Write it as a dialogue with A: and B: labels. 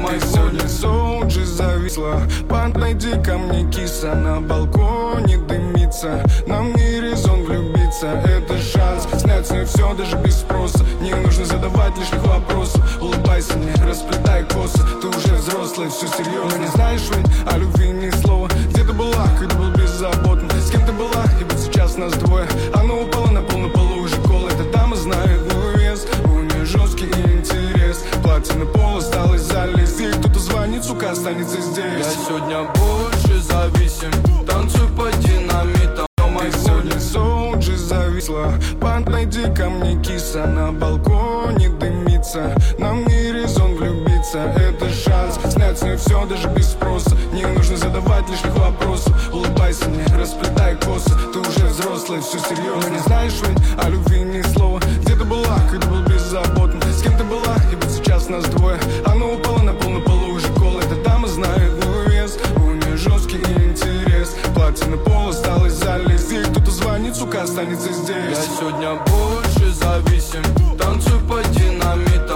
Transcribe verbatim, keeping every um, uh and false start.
A: мой сегодня соуджи зависла. Подойди ко мне, киса, на балконе дымится. Нам не резон влюбиться, это шанс снять с ней все даже без спроса. Не нужно задавать лишних вопросов. Улыбайся мне, расплетай косы. Ты уже взрослый, все серьезно. Не знаешь ведь о любви ни слова. Где ты была, когда был беззаботен? С кем ты была, и вот сейчас нас двое. Она упала на пол, на полу уже кол. Эта дама знает мой вес, у нее жесткий интерес. Платье на пол осталось залезть. Ей кто-то звонит, сука, останется здесь.
B: Я сегодня больше зависим, танцуй по динамитам.
A: Мой сегодня соуджи зависла. Подойди ко мне, киса, на балконе дымится. Нам не резон влюбиться, это шанс снять с ней все даже без спроса. Не нужно задавать лишних вопросов. Улыбайся мне, расплетай косы. Ты уже взрослый, все серьезно. Не знаешь ведь о любви ни слова. Где ты была, когда был беззаботен? С кем ты была, и вот сейчас нас двое. Она упала на пол, на полу уже кол. Эта дама знает мой вес, у нее жесткий интерес. Платье на пол осталось залезть. Ей кто-то звонит, сука, останется здесь.
B: Я сегодня больше зависим, танцуй по динамитам.